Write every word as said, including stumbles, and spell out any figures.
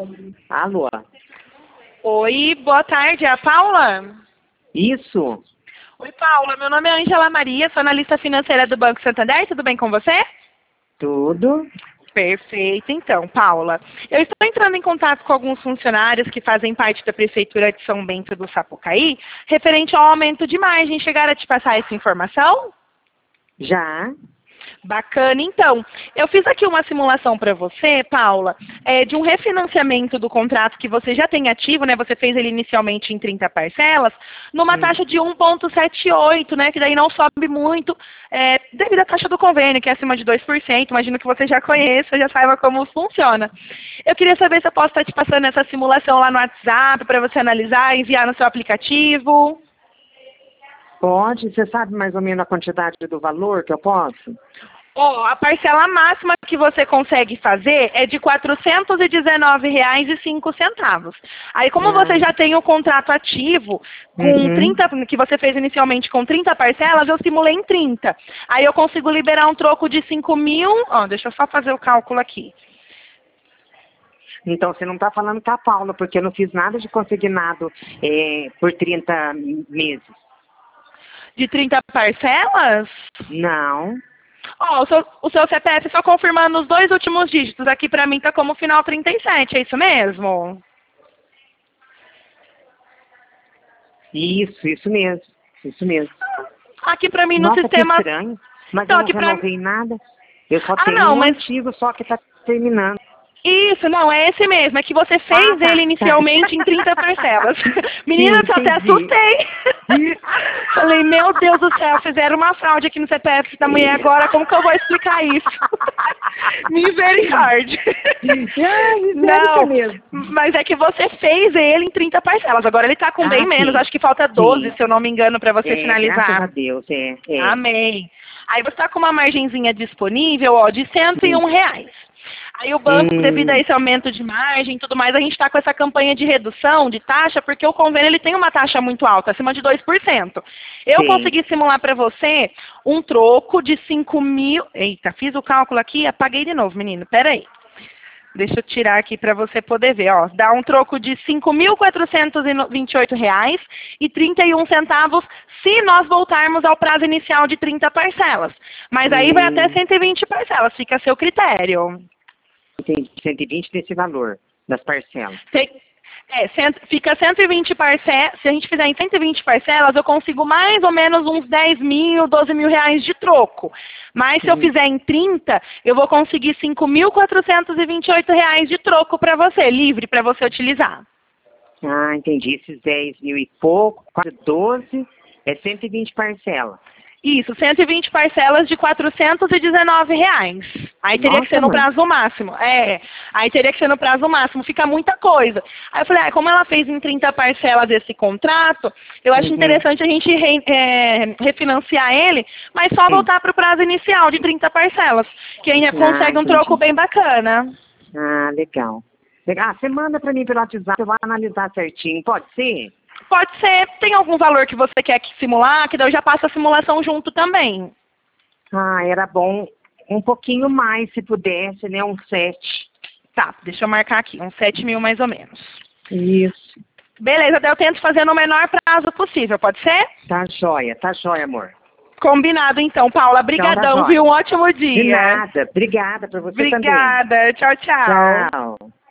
Alô? Oi, boa tarde, é a Paula? Isso. Oi, Paula, meu nome é Ângela Maria, sou analista financeira do Banco Santander, tudo bem com você? Tudo. Perfeito, então, Paula. Eu estou entrando em contato com alguns funcionários que fazem parte da Prefeitura de São Bento do Sapucaí, referente ao aumento de margem. Chegaram a te passar essa informação? Já. Bacana, então. Eu fiz aqui uma simulação para você, Paula, é, de um refinanciamento do contrato que você já tem ativo, né? Você fez ele inicialmente em trinta parcelas, numa Hum. taxa de um vírgula setenta e oito, né? Que daí não sobe muito, é, devido à taxa do convênio, que é acima de dois por cento. Imagino que você já conheça, já saiba como funciona. Eu queria saber se eu posso estar te passando essa simulação lá no WhatsApp para você analisar e enviar no seu aplicativo. Pode? Você sabe mais ou menos a quantidade do valor que eu posso? Ó, a parcela máxima que você consegue fazer é de quatrocentos e dezenove reais e cinco centavos. Aí, como Ah. você já tem o contrato ativo, com Uhum. trinta, que você fez inicialmente com trinta parcelas, eu simulei em trinta. Aí eu consigo liberar um troco de cinco mil. Ó, deixa eu só fazer o cálculo aqui. Então, você não está falando com a Paula, porque eu não fiz nada de consignado é, por trinta meses. De trinta parcelas? Não. Ó, o seu, o seu C P F só confirmando os dois últimos dígitos. Aqui pra mim tá como final trinta e sete, é isso mesmo? Isso, isso mesmo. Isso mesmo. Aqui pra mim no Nossa, sistema... que estranho. Mas Então, eu não aqui pra- renovei nada. Eu só Ah, tenho não, um mas- antigo, só que está terminando. Isso, não, é esse mesmo. É que você fez Ah, tá, ele tá. inicialmente em trinta parcelas. Menina, Sim, eu até entendi. assustei. Falei, meu Deus do céu, fizeram uma fraude aqui no C P F da mulher agora, como que eu vou explicar isso? Misericórdia. Ah, misérica Não, mesmo. mas é que você fez ele em trinta parcelas. Agora ele tá com Ah, bem menos, sim. acho que falta doze, Sim. se eu não me engano, para você É, finalizar. graças a Deus, é. é. Amém. Aí você está com uma margenzinha disponível, ó, de cento e um reais. Aí o banco, Hum. devido a esse aumento de margem e tudo mais, a gente está com essa campanha de redução de taxa, porque o convênio ele tem uma taxa muito alta, acima de dois por cento. Eu Sim. consegui simular para você um troco de cinco mil... Eita, fiz o cálculo aqui, apaguei de novo, menino, peraí. Deixa eu tirar aqui para você poder ver, ó. Dá um troco de cinco mil quatrocentos e vinte e oito reais e trinta e um centavos se nós voltarmos ao prazo inicial de trinta parcelas. Mas aí vai até Hum. cento e vinte parcelas, fica a seu critério. Tem cento e vinte desse valor, das parcelas. Tem- É, cento- fica cento e vinte parcelas, se a gente fizer em cento e vinte parcelas, eu consigo mais ou menos uns dez mil, doze mil reais de troco. Mas se eu Hum. fizer em trinta, eu vou conseguir cinco mil quatrocentos e vinte e oito reais de troco para você, livre para você utilizar. Ah, entendi. Esses dez mil e pouco, quase doze, é cento e vinte parcelas. Isso, cento e vinte parcelas de quatrocentos e dezenove reais. Aí teria que Nossa, ser no mãe. prazo máximo. É, aí teria que ser no prazo máximo, fica muita coisa. Aí eu falei, ah, como ela fez em trinta parcelas esse contrato, eu acho Uhum. interessante a gente re- é, refinanciar ele, mas só Sim. voltar para o prazo inicial de trinta parcelas, que ainda Ah, consegue um entendi. troco bem bacana. Ah, legal. Legal. Ah, você manda para mim pelo WhatsApp, eu vou analisar certinho. Pode ser? Pode ser, tem algum valor que você quer que simular, que daí eu já passo a simulação junto também. Ah, era bom um pouquinho mais, se pudesse, né? Um sete. Tá, deixa eu marcar aqui, uns sete mil mais ou menos. Isso. Beleza, daí eu tento fazer no menor prazo possível, pode ser? Tá joia, tá joia, amor. Combinado então, Paula. Brigadão, Então tá viu? Um jóia. ótimo De dia. nada. Obrigada para você também. Obrigada. Tchau, tchau. Tchau.